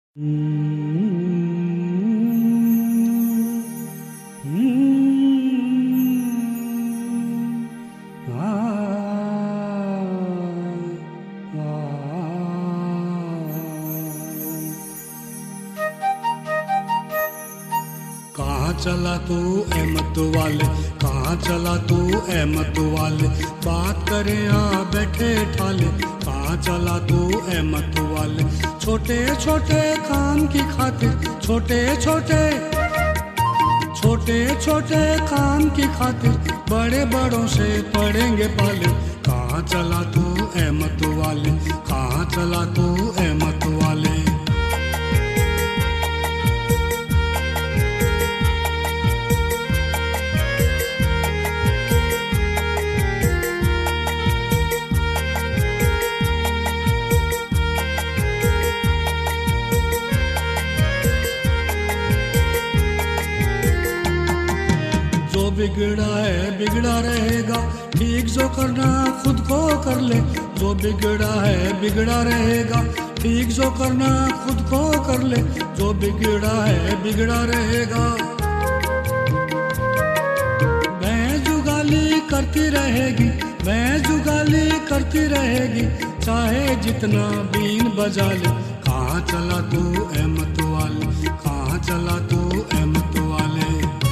कहाँ चला तू अहमद वाले, कहाँ चला तू अहमद वाले, बात करें आ बैठे ठाले। कहाँ चला तू अहमद वाले, छोटे छोटे काम की खातिर, छोटे छोटे काम की खातिर, बड़े बड़ों से पड़ेंगे पाले। कहाँ चला तू अहमद वाले, कहाँ चला तू अहमद वाले। जो बिगड़ा है बिगड़ा रहेगा, ठीक जो करना खुद को कर ले। जो बिगड़ा है बिगड़ा रहेगा, ठीक जो करना खुद को कर ले। जो बिगड़ा है बिगड़ा रहेगा, मैं जुगाली करती रहेगी, मैं जुगाली करती रहेगी, चाहे जितना बीन बजा ले। कहाँ चला तू अहमद वाले, कहाँ चला तू अहमद वाले।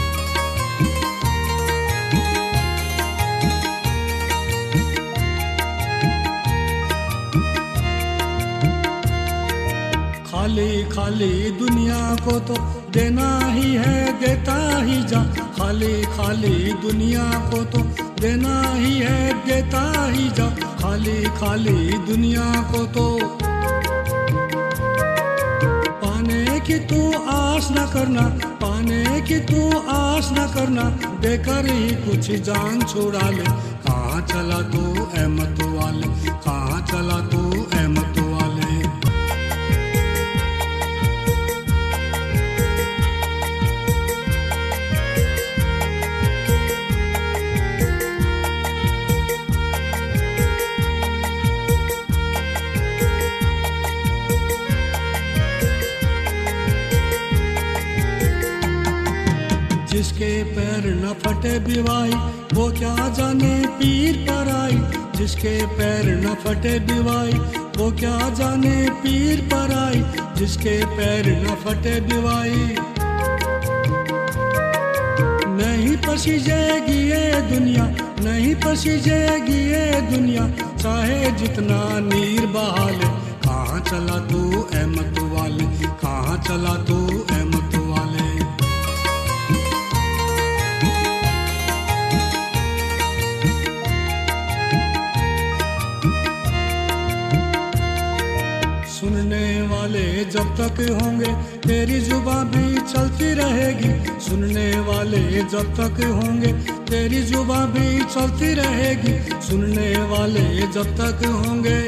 खाली खाली दुनिया को तो देना ही है, देता ही जा। खाली खाली दुनिया को तो देना ही है, देता ही जा। खाली खाली दुनिया को तो पाने की तू आस न करना, पाने की तू आस न करना, देकर ही कुछ जान छुड़ा ले। कहाँ चला तू अहमद वाले, कहाँ चला तू अहमद वाले। जिसके पैर न फटे बिवाई, वो क्या जाने पीर पर आई। जिसके पैर न फटे बिवाई, वो क्या जाने पीर पर आई। जिसके पैर न फटे बिवाई, नहीं पसीजेगी ये दुनिया, नहीं पसीजेगी ये दुनिया, चाहे जितना नीर बहा ले। कहाँ चला तू अहमद वाले, कहाँ चला तू अहमद वाले। सुनने वाले जब तक होंगे, तेरी जुबां भी चलती रहेगी। सुनने वाले जब तक होंगे, तेरी जुबां भी चलती रहेगी। सुनने वाले जब तक होंगे,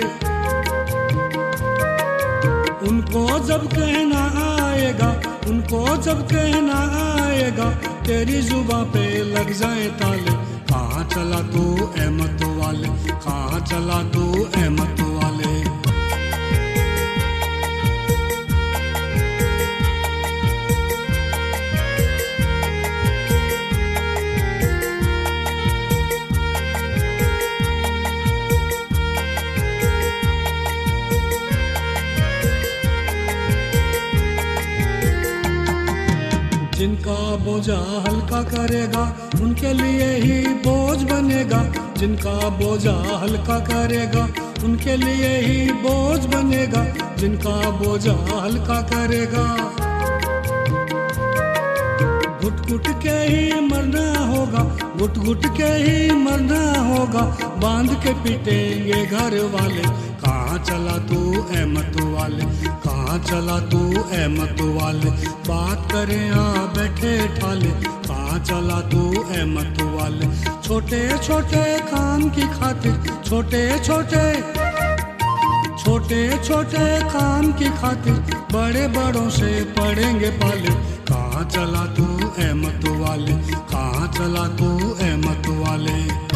उनको जब कहना आएगा, उनको जब कहना आएगा, तेरी जुबां पे लग जाए ताले। कहाँ चला तू अहमद वाले, कहाँ चला तू अहमद वाले। जिनका बोझा हल्का करेगा, उनके लिए ही बोझ बनेगा। जिनका बोझा हल्का करेगा, उनके लिए ही बोझ बनेगा। जिनका बोझा हल्का करेगा, घुट घुट के ही मरना होगा, घुट घुट के ही मरना होगा, बांध के पीटेंगे घर वाले। कहाँ चला तू अहमद वाले, कहाँ चला तू अहमद वाले, बात करें आ बैठे ठाले। कहाँ चला तू अहमद वाले, छोटे छोटे काम की खातिर, छोटे छोटे काम की खातिर, बड़े बड़ों से पड़ेंगे पाले। कहाँ चला तू अहमद वाले, कहाँ चला तू अहमद वाले।